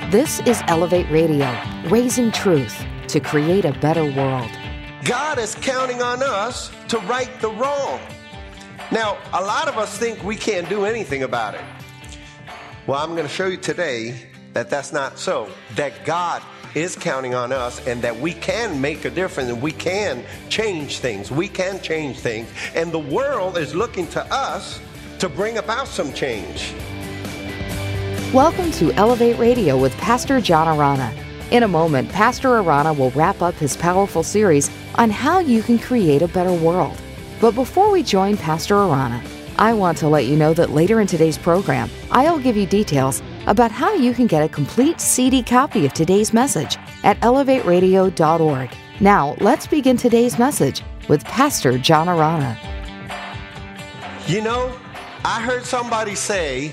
This is Elevate Radio, raising truth to create a better world. God is counting on us to right the wrong. Now, a lot of us think we can't do anything about it. Well, I'm going to show you today that that's not so. That God is counting on us and that we can make a difference and we can change things. We can change things. And the world is looking to us to bring about some change. Welcome to Elevate Radio with Pastor John Arana. In a moment, Pastor Arana will wrap up his powerful series on how you can create a better world. But before we join Pastor Arana, I want to let you know that later in today's program, I'll give you details about how you can get a complete CD copy of today's message at elevateradio.org. Now, let's begin today's message with Pastor John Arana. You know, I heard somebody say,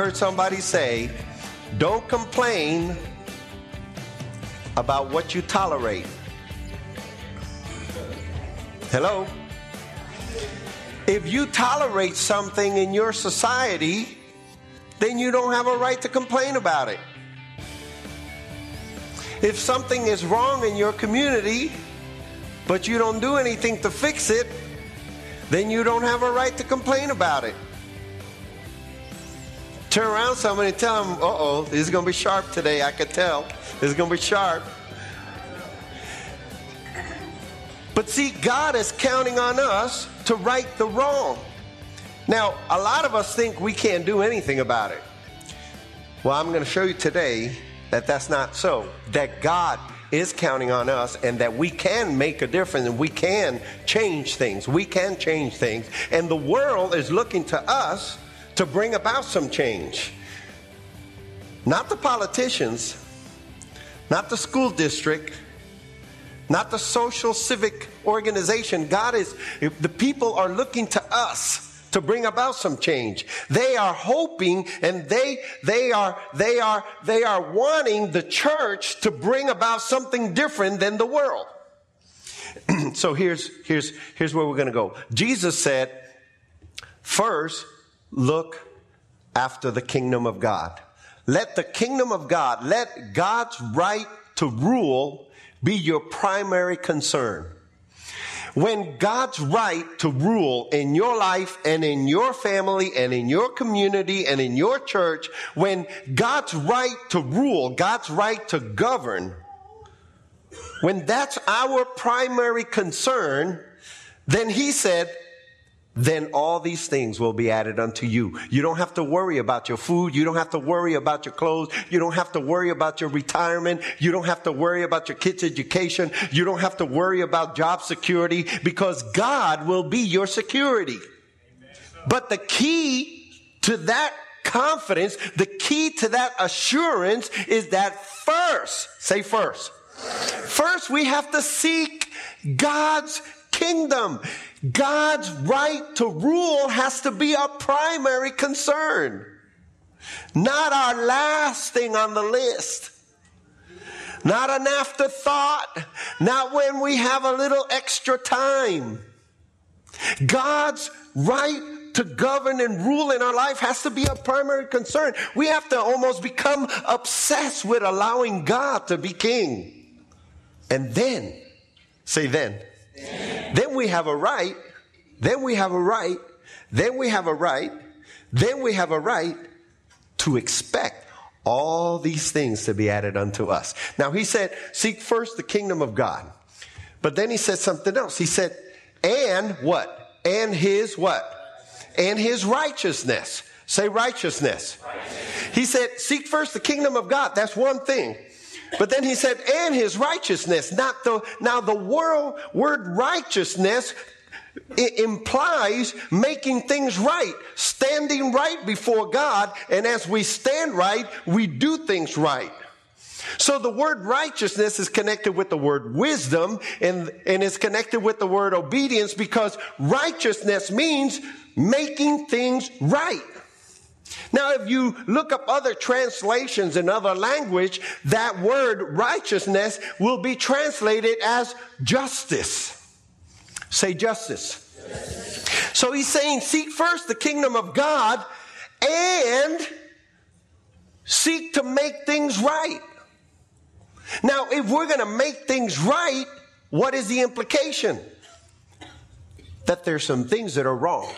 don't complain about what you tolerate. Hello? If you tolerate something in your society, then you don't have a right to complain about it. If something is wrong in your community, but you don't do anything to fix it, then you don't have a right to complain about it. Turn around somebody and tell them, uh-oh, this is going to be sharp today, I could tell. This is going to be sharp. But see, God is counting on us to right the wrong. Now, a lot of us think we can't do anything about it. Well, I'm going to show you today that that's not so. That God is counting on us and that we can make a difference and we can change things. We can change things. And the world is looking to us to bring about some change. Not the politicians, not the school district, not the social civic organization. The people are looking to us to bring about some change. They are hoping and they are wanting the church to bring about something different than the world. So here's where we're going to go. Jesus said, first, look after the kingdom of God. Let the kingdom of God, let God's right to rule be your primary concern. When God's right to rule in your life and in your family and in your community and in your church, when God's right to rule, God's right to govern, when that's our primary concern, then he said, then all these things will be added unto you. You don't have to worry about your food. You don't have to worry about your clothes. You don't have to worry about your retirement. You don't have to worry about your kids' education. You don't have to worry about job security because God will be your security. Amen. But the key to that confidence, the key to that assurance is that first, say first. First, we have to seek God's kingdom. God's right to rule has to be our primary concern, not our last thing on the list, not an afterthought, not when we have a little extra time. God's right to govern and rule in our life has to be our primary concern. We have to almost become obsessed with allowing God to be king. And then, say then. Then we have a right to expect all these things to be added unto us. Now he said, seek first the kingdom of God. But then he said something else. He said, and what? And his what? And his righteousness. Say righteousness. He said, seek first the kingdom of God. That's one thing. But then he said, and his righteousness. Now the word righteousness, it implies making things right, standing right before God. And as we stand right, we do things right. So the word righteousness is connected with the word wisdom and is connected with the word obedience because righteousness means making things right. Now, if you look up other translations in other language, that word righteousness will be translated as justice. Say justice. So he's saying, seek first the kingdom of God and seek to make things right. Now, if we're going to make things right, what is the implication? That there's some things that are wrong.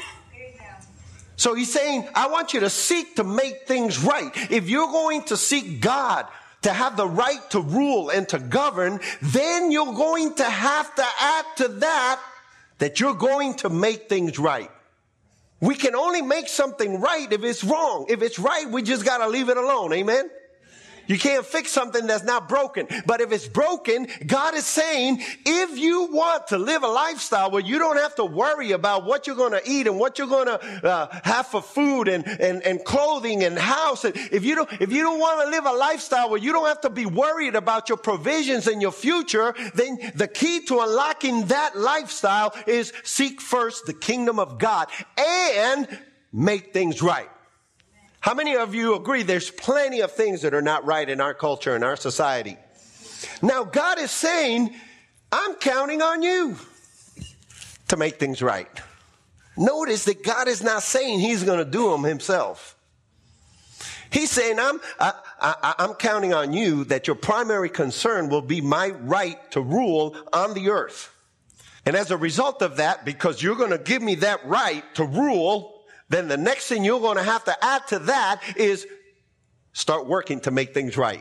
So he's saying, I want you to seek to make things right. If you're going to seek God to have the right to rule and to govern, then you're going to have to add to that you're going to make things right. We can only make something right if it's wrong. If it's right, we just got to leave it alone. Amen? You can't fix something that's not broken. But if it's broken, God is saying, if you want to live a lifestyle where you don't have to worry about what you're going to eat and what you're going to have for food and clothing and house, and if you don't want to live a lifestyle where you don't have to be worried about your provisions and your future, then the key to unlocking that lifestyle is seek first the kingdom of God and make things right. How many of you agree there's plenty of things that are not right in our culture, in our society? Now, God is saying, I'm counting on you to make things right. Notice that God is not saying he's going to do them himself. He's saying, I'm counting on you that your primary concern will be my right to rule on the earth. And as a result of that, because you're going to give me that right to rule, then the next thing you're going to have to add to that is start working to make things right.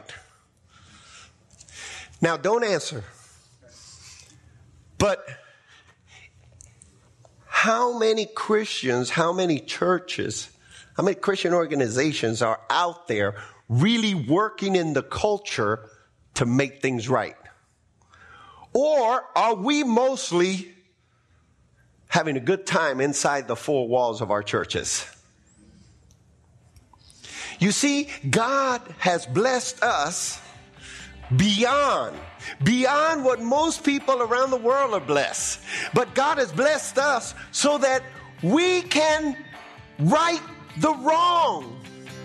Now, don't answer. But how many Christians, how many churches, how many Christian organizations are out there really working in the culture to make things right? Or are we mostly having a good time inside the four walls of our churches? You see, God has blessed us beyond what most people around the world are blessed. But God has blessed us so that we can right the wrong.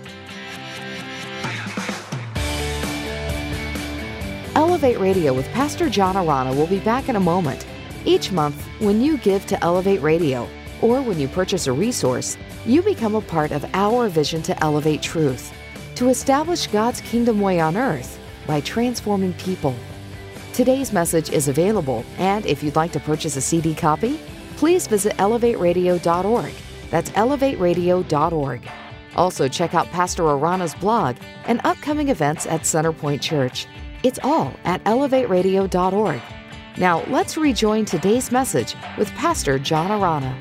Elevate Radio with Pastor John Arana will be back in a moment. Each month, when you give to Elevate Radio, or when you purchase a resource, you become a part of our vision to elevate truth, to establish God's kingdom way on earth by transforming people. Today's message is available, and if you'd like to purchase a CD copy, please visit elevateradio.org. That's elevateradio.org. Also, check out Pastor Arana's blog and upcoming events at Centerpoint Church. It's all at elevateradio.org. Now, let's rejoin today's message with Pastor John Arana.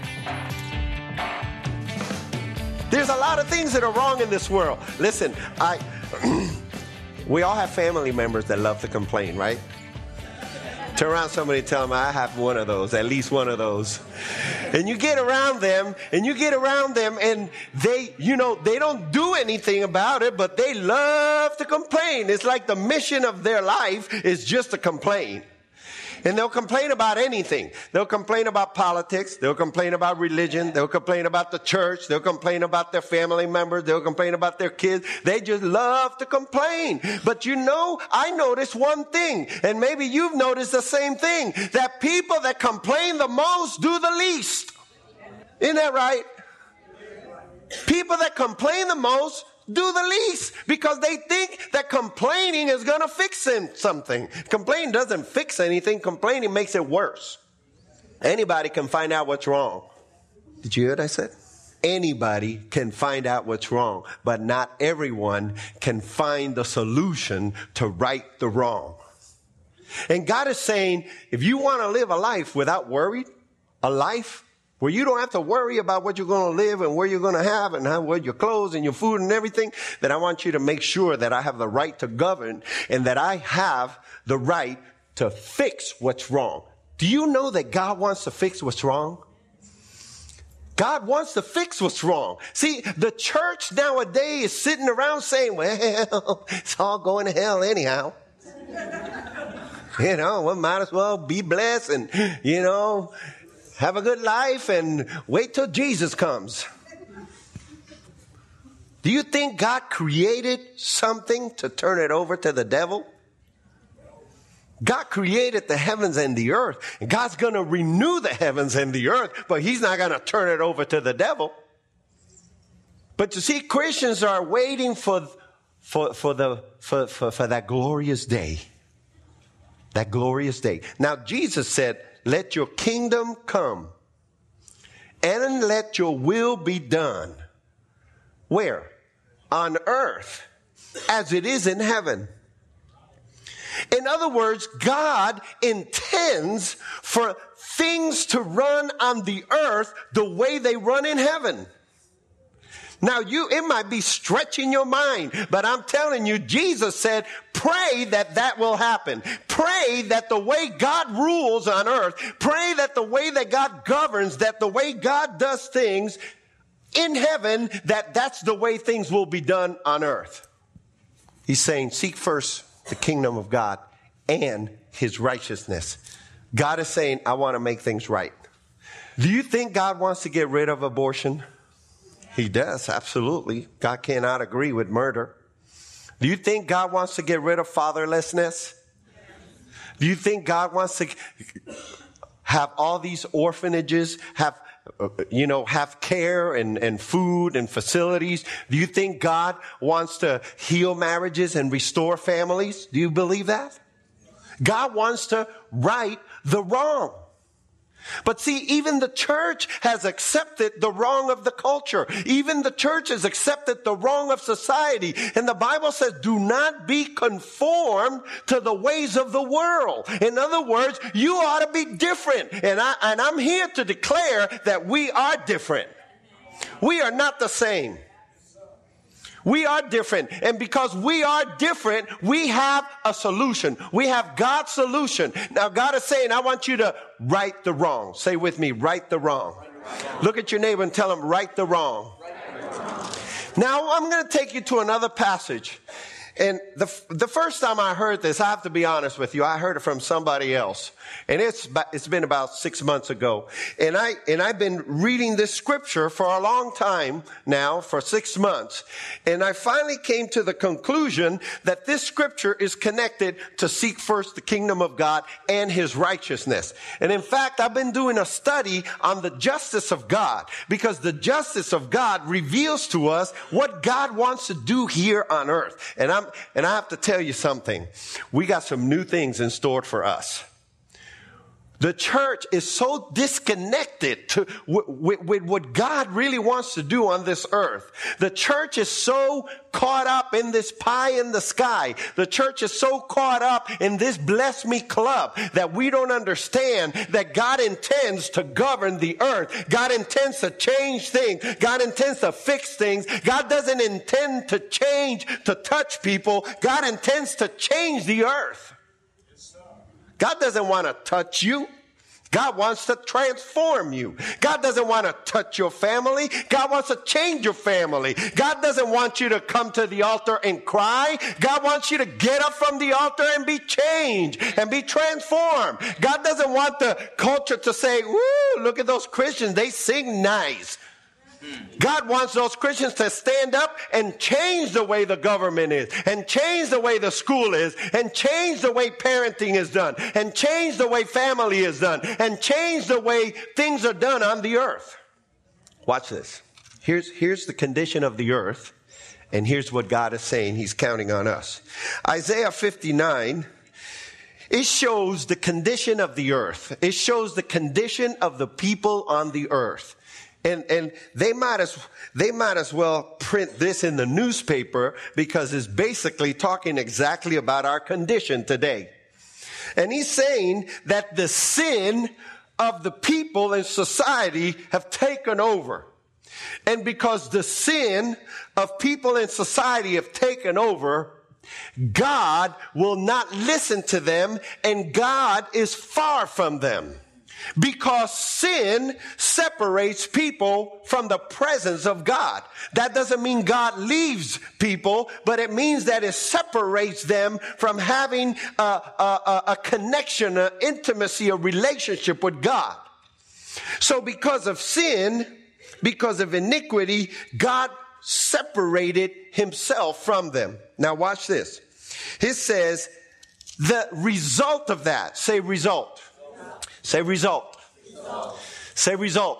There's a lot of things that are wrong in this world. Listen, we all have family members that love to complain, right? Turn around somebody and tell them, I have one of those, at least one of those. And you get around them, and they, they don't do anything about it, but they love to complain. It's like the mission of their life is just to complain. And they'll complain about anything. They'll complain about politics. They'll complain about religion. They'll complain about the church. They'll complain about their family members. They'll complain about their kids. They just love to complain. But I noticed one thing, and maybe you've noticed the same thing, that people that complain the most do the least. Isn't that right? People that complain the most do the least, because they think that complaining is going to fix something. Complaining doesn't fix anything. Complaining makes it worse. Anybody can find out what's wrong. Did you hear what I said? Anybody can find out what's wrong, but not everyone can find the solution to right the wrong. And God is saying, if you want to live a life without worry, a life where you don't have to worry about what you're going to live and where you're going to have and how, what your clothes and your food and everything, then I want you to make sure that I have the right to govern and that I have the right to fix what's wrong. Do you know that God wants to fix what's wrong? God wants to fix what's wrong. See, the church nowadays is sitting around saying, well, it's all going to hell anyhow. We might as well be blessed and, have a good life and wait till Jesus comes. Do you think God created something to turn it over to the devil? God created the heavens and the earth. And God's going to renew the heavens and the earth, but he's not going to turn it over to the devil. But you see, Christians are waiting for for that glorious day. That glorious day. Now, Jesus said, let your kingdom come and let your will be done. Where? On earth as it is in heaven. In other words, God intends for things to run on the earth the way they run in heaven. Now, it might be stretching your mind, but I'm telling you, Jesus said, pray that that will happen. Pray that the way God rules on earth, pray that the way that God governs, that the way God does things in heaven, that's the way things will be done on earth. He's saying, seek first the kingdom of God and his righteousness. God is saying, I want to make things right. Do you think God wants to get rid of abortion? He does, absolutely. God cannot agree with murder. Do you think God wants to get rid of fatherlessness? Do you think God wants to have all these orphanages, have care and food and facilities? Do you think God wants to heal marriages and restore families? Do you believe that? God wants to right the wrong. But see, even the church has accepted the wrong of the culture. Even the church has accepted the wrong of society. And the Bible says, do not be conformed to the ways of the world. In other words, you ought to be different. And I'm here to declare that we are different. We are not the same. We are different. And because we are different, we have a solution. We have God's solution. Now, God is saying, I want you to right the wrong. Say with me, right the wrong. Look at your neighbor and tell him, right the wrong. Now, I'm going to take you to another passage. And the first time I heard this, I have to be honest with you, I heard it from somebody else. And it's been about 6 months ago. And I've been reading this scripture for a long time now, for 6 months. And I finally came to the conclusion that this scripture is connected to seek first the kingdom of God and his righteousness. And in fact, I've been doing a study on the justice of God, because the justice of God reveals to us what God wants to do here on earth. And I have to tell you something. We got some new things in store for us. The church is so disconnected with what God really wants to do on this earth. The church is so caught up in this pie in the sky. The church is so caught up in this bless me club that we don't understand that God intends to govern the earth. God intends to change things. God intends to fix things. God doesn't intend to change, to touch people. God intends to change the earth. God doesn't want to touch you. God wants to transform you. God doesn't want to touch your family. God wants to change your family. God doesn't want you to come to the altar and cry. God wants you to get up from the altar and be changed and be transformed. God doesn't want the culture to say, "Woo, look at those Christians. They sing nice." God wants those Christians to stand up and change the way the government is, and change the way the school is, and change the way parenting is done, and change the way family is done, and change the way things are done on the earth. Watch this. Here's the condition of the earth, and here's what God is saying. He's counting on us. Isaiah 59, it shows the condition of the earth. It shows the condition of the people on the earth. And they might as well print this in the newspaper, because it's basically talking exactly about our condition today. And he's saying that the sin of the people in society have taken over. And because the sin of people in society have taken over, God will not listen to them, and God is far from them. Because sin separates people from the presence of God. That doesn't mean God leaves people, but it means that it separates them from having a connection, an intimacy, a relationship with God. So because of sin, because of iniquity, God separated himself from them. Now watch this. It says the result of that. Say result. Say result. Result. Say result.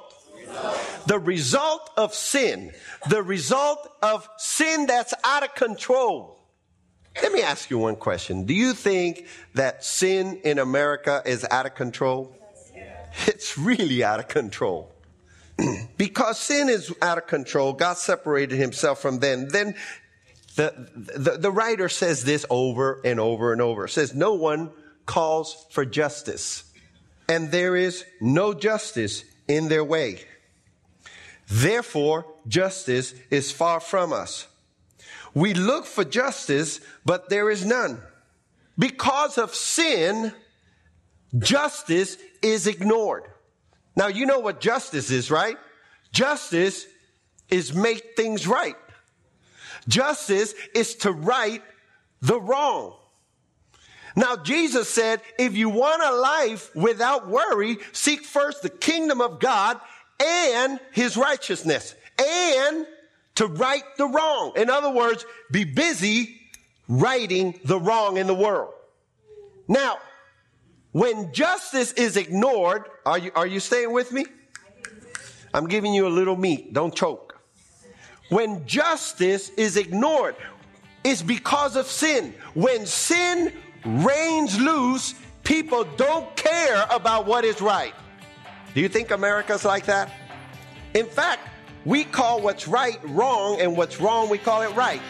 The result of sin. The result of sin that's out of control. Let me ask you one question. Do you think that sin in America is out of control? It's really out of control. Because sin is out of control, God separated himself from them. Then the writer says this over and over and over. It says, no one calls for justice, and there is no justice in their way. Therefore, justice is far from us. We look for justice, but there is none. Because of sin, justice is ignored. Now, you know what justice is, right? Justice is make things right. Justice is to right the wrong. Now, Jesus said, if you want a life without worry, seek first the kingdom of God and his righteousness, and to right the wrong. In other words, be busy righting the wrong in the world. Now, when justice is ignored, are you staying with me? I'm giving you a little meat. Don't choke. When justice is ignored, it's because of sin. When sin reigns loose, people don't care about what is right. Do you think America's like that? In fact, we call what's right wrong, and what's wrong, we call it right.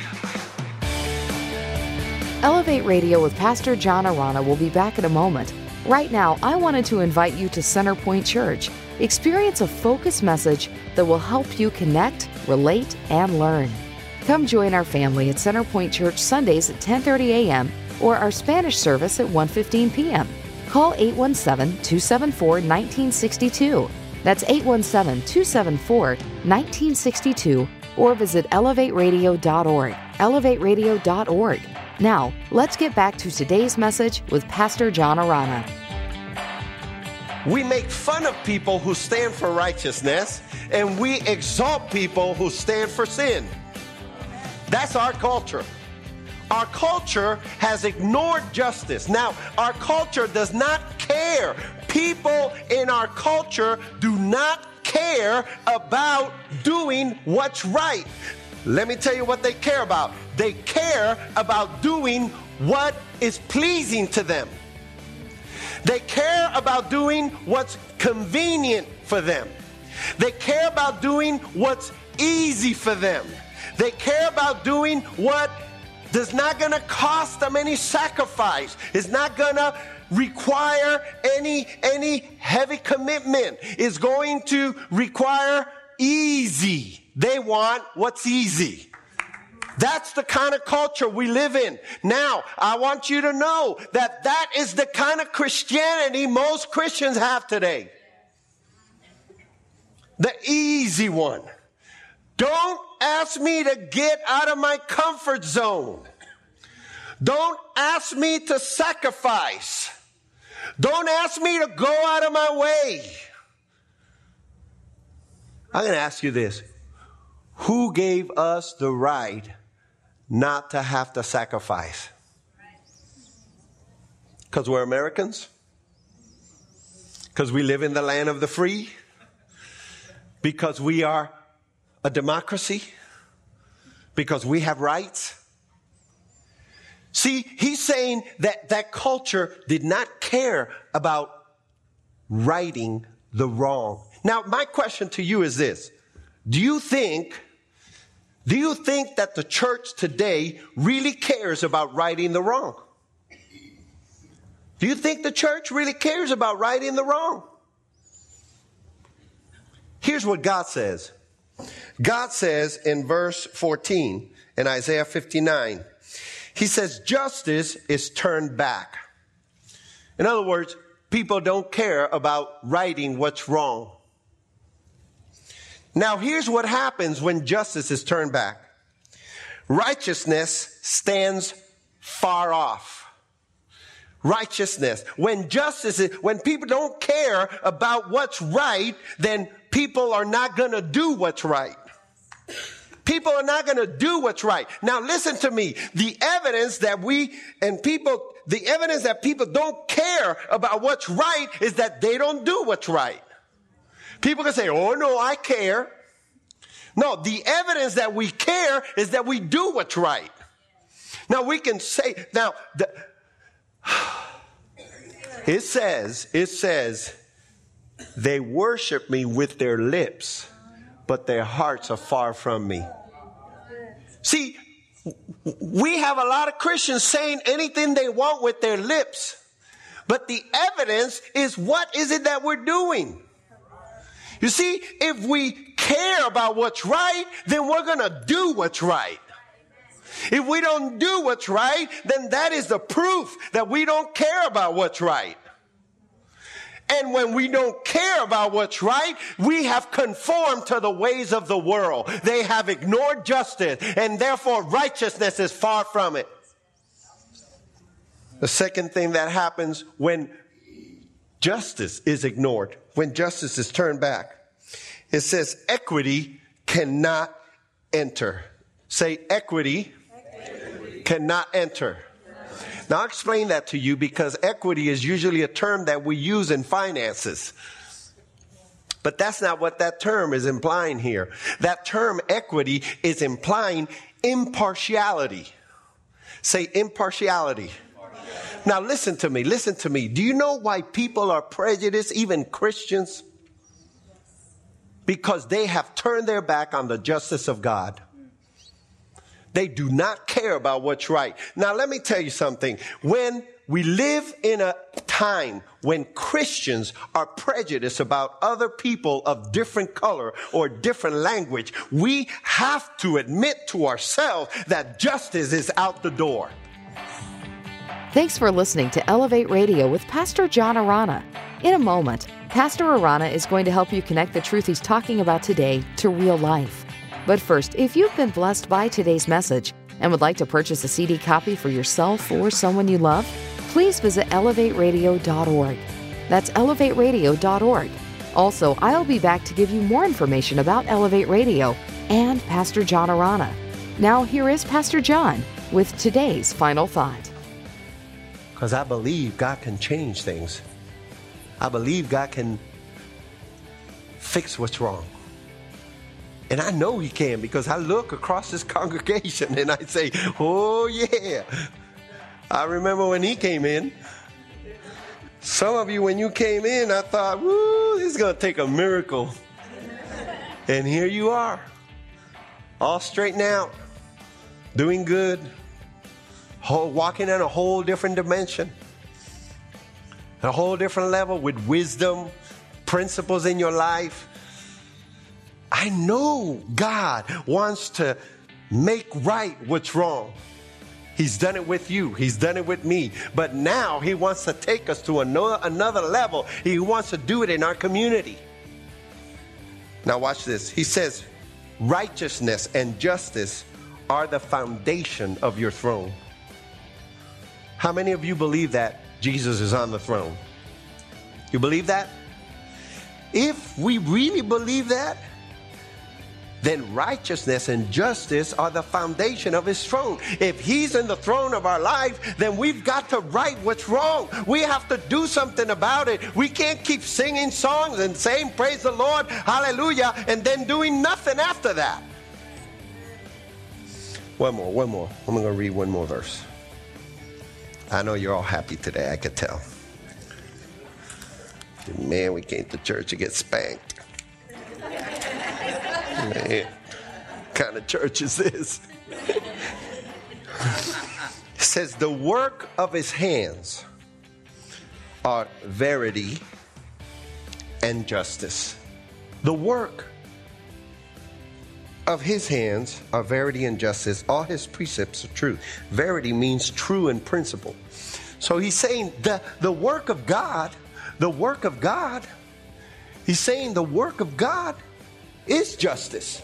Elevate Radio with Pastor John Arana will be back in a moment. Right now, I wanted to invite you to Centerpoint Church. Experience a focused message that will help you connect, relate, and learn. Come join our family at Centerpoint Church Sundays at 10:30 a.m. or our Spanish service at 1:15 p.m. Call 817-274-1962. That's 817-274-1962, or visit elevateradio.org. elevateradio.org. Now, let's get back to today's message with Pastor John Arana. We make fun of people who stand for righteousness, and we exalt people who stand for sin. That's our culture. Our culture has ignored justice. Now, our culture does not care. People in our culture do not care about doing what's right. Let me tell you what they care about. They care about doing what is pleasing to them. They care about doing what's convenient for them. They care about doing what's easy for them. They care about doing what is not going to cost them any sacrifice. It's not going to require any heavy commitment. It's going to require easy. They want what's easy. That's the kind of culture we live in. Now, I want you to know that that is the kind of Christianity most Christians have today. The easy one. Don't ask me to get out of my comfort zone. Don't ask me to sacrifice. Don't ask me to go out of my way. I'm going to ask you this. Who gave us the right not to have to sacrifice? Because we're Americans? Because we live in the land of the free? Because we are a democracy? Because we have rights? See, he's saying that that culture did not care about righting the wrong. Now, my question to you is this. Do you think that the church today really cares about righting the wrong? Do you think the church really cares about righting the wrong? Here's what God says. God says in verse 14 in Isaiah 59, he says, justice is turned back. In other words, people don't care about righting what's wrong. Now, here's what happens when justice is turned back. Righteousness stands far off. Righteousness. When people don't care about what's right, then people are not going to do what's right. People are not going to do what's right. Now, listen to me. The evidence that people don't care about what's right is that they don't do what's right. People can say, oh, no, I care. No, the evidence that we care is that we do what's right. Now, we can say, it says, they worship me with their lips, but their hearts are far from me. See, we have a lot of Christians saying anything they want with their lips, but the evidence is, what is it that we're doing? You see, if we care about what's right, then we're going to do what's right. If we don't do what's right, then that is the proof that we don't care about what's right. And when we don't care about what's right, we have conformed to the ways of the world. They have ignored justice, and therefore righteousness is far from it. The second thing that happens when justice is ignored, when justice is turned back, it says equity cannot enter. Say equity cannot enter. Now, I'll explain that to you because equity is usually a term that we use in finances. But that's not what that term is implying here. That term equity is implying impartiality. Say impartiality. Now, listen to me. Do you know why people are prejudiced, even Christians? Because they have turned their back on the justice of God. They do not care about what's right. Now, let me tell you something. When we live in a time when Christians are prejudiced about other people of different color or different language, we have to admit to ourselves that justice is out the door. Thanks for listening to Elevate Radio with Pastor John Arana. In a moment, Pastor Arana is going to help you connect the truth he's talking about today to real life. But first, if you've been blessed by today's message and would like to purchase a CD copy for yourself or someone you love, please visit elevateradio.org. That's elevateradio.org. Also, I'll be back to give you more information about Elevate Radio and Pastor John Arana. Now, here is Pastor John with today's final thought. Because I believe God can change things. I believe God can fix what's wrong. And I know He can because I look across this congregation and I say, oh yeah. I remember when He came in. Some of you, when you came in, I thought, woo, this is going to take a miracle. And here you are, all straightened out, doing good, walking in a whole different dimension, a whole different level with wisdom, principles in your life. I know God wants to make right what's wrong. He's done it with you. He's done it with me. But now He wants to take us to another level. He wants to do it in our community. Now watch this. He says, righteousness and justice are the foundation of your throne. How many of you believe that Jesus is on the throne? You believe that? If we really believe that, then righteousness and justice are the foundation of His throne. If He's in the throne of our life, then we've got to right what's wrong. We have to do something about it. We can't keep singing songs and saying, praise the Lord, hallelujah, and then doing nothing after that. One more. I'm going to read one more verse. I know you're all happy today, I could tell. Man, we came to church to get spanked. Man, what kind of church is this? It says, the work of His hands are verity and justice. The work of His hands are verity and justice. All His precepts are truth. Verity means true in principle. So He's saying the work of God, He's saying the work of God is justice.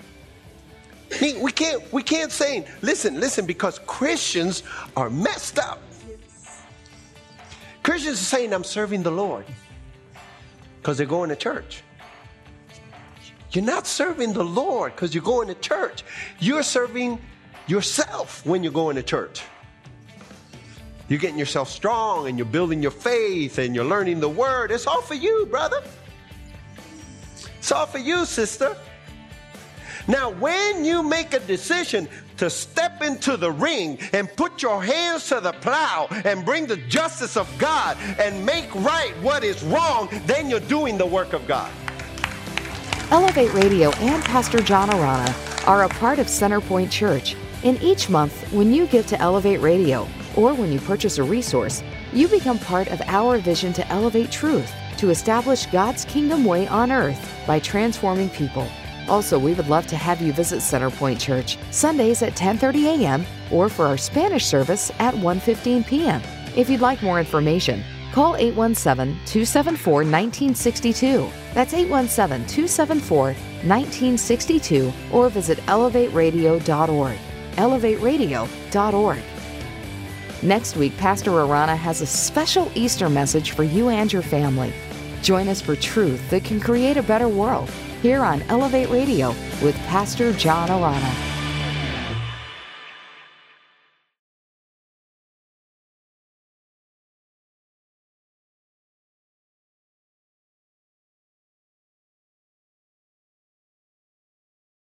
We can't say, listen, because Christians are messed up. Christians are saying, I'm serving the Lord because they're going to church. You're not serving the Lord because you're going to church. You're serving yourself when you're going to church. You're getting yourself strong and you're building your faith and you're learning the Word. It's all for you, brother. It's all for you, sister. Now, when you make a decision to step into the ring and put your hands to the plow and bring the justice of God and make right what is wrong, then you're doing the work of God. Elevate Radio and Pastor John Arana are a part of Centerpoint Church. And each month, when you give to Elevate Radio or when you purchase a resource, you become part of our vision to elevate truth, to establish God's kingdom way on earth by transforming people. Also, we would love to have you visit Centerpoint Church Sundays at 10:30 a.m. or for our Spanish service at 1:15 p.m. If you'd like more information, call 817-274-1962. That's 817-274-1962 or visit elevateradio.org. elevateradio.org. Next week, Pastor Arana has a special Easter message for you and your family. Join us for truth that can create a better world here on Elevate Radio with Pastor John Arana.